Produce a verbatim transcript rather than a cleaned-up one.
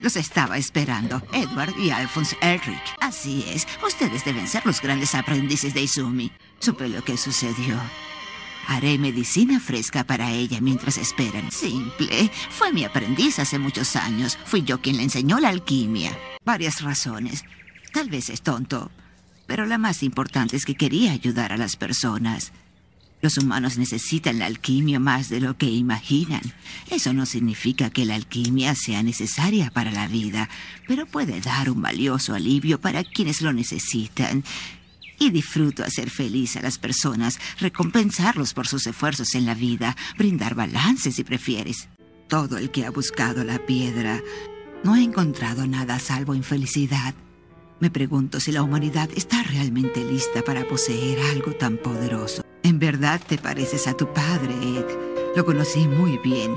Los estaba esperando, Edward y Alphonse Elric. Así es, ustedes deben ser los grandes aprendices de Izumi. Supe lo que sucedió. Haré medicina fresca para ella mientras esperan. Simple. Fue mi aprendiz hace muchos años. Fui yo quien le enseñó la alquimia. Varias razones. Tal vez es tonto, pero la más importante es que quería ayudar a las personas. Los humanos necesitan la alquimia más de lo que imaginan. Eso no significa que la alquimia sea necesaria para la vida, pero puede dar un valioso alivio para quienes lo necesitan. Y disfruto hacer feliz a las personas, recompensarlos por sus esfuerzos en la vida, brindar balance si prefieres. Todo el que ha buscado la piedra no ha encontrado nada salvo infelicidad. Me pregunto si la humanidad está realmente lista para poseer algo tan poderoso. En verdad te pareces a tu padre, Ed. Lo conocí muy bien.